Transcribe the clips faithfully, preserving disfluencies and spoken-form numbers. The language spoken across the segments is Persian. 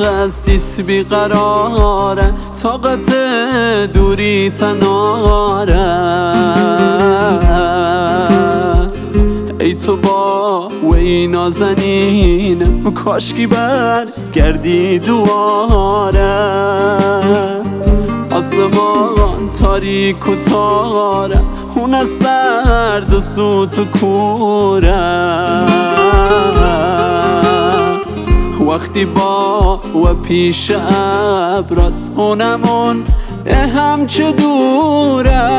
قصیت بیقراره، طاقت دوری تناره. ای تو با وی نازنین، کاشکی برگردی دواره. آسمان تاریک و تاره، خونه سرد و سوت و کوره. وقتی با و پیش ابراز خونمون همچه دوره.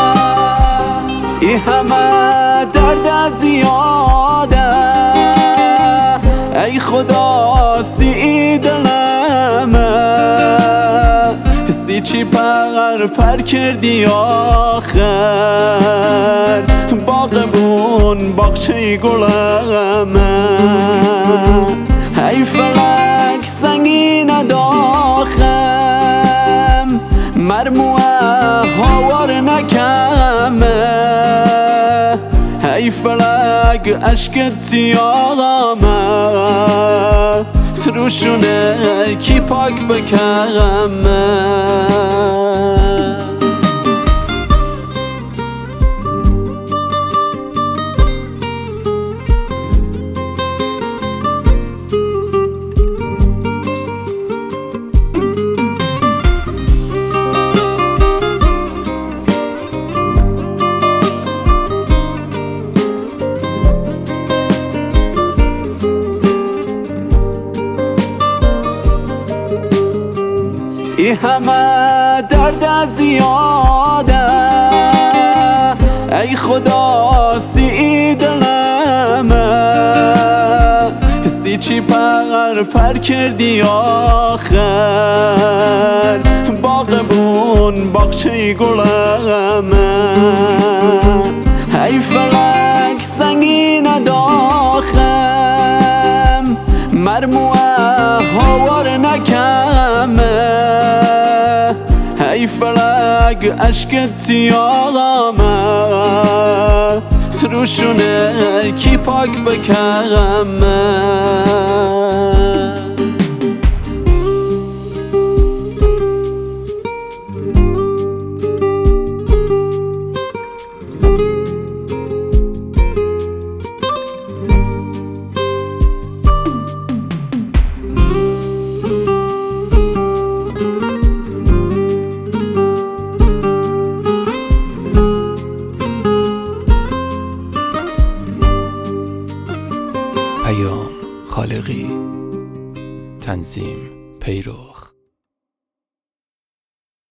ای همه درد زیاده، ای خدا سی دلمه. سی چی پر پر کردی آخر، باغبون باغچه گلمه. ای فلک سنگین داخم، مرموه هاور نکمه. ای فلک عشقت تیامه، روشونه کی پاک بکمه. ای همه درد زیاده، ای خدا سی دلمه. سی چی پر پر کردی آخر، باغبون باغچه گلمه. ای فلک سنگین داخم، مرموه هاور نکمه. ای فلک عشقت تیامه، روشونه کی پاک بکمه. پیام خالقی، تنظیم پیرو.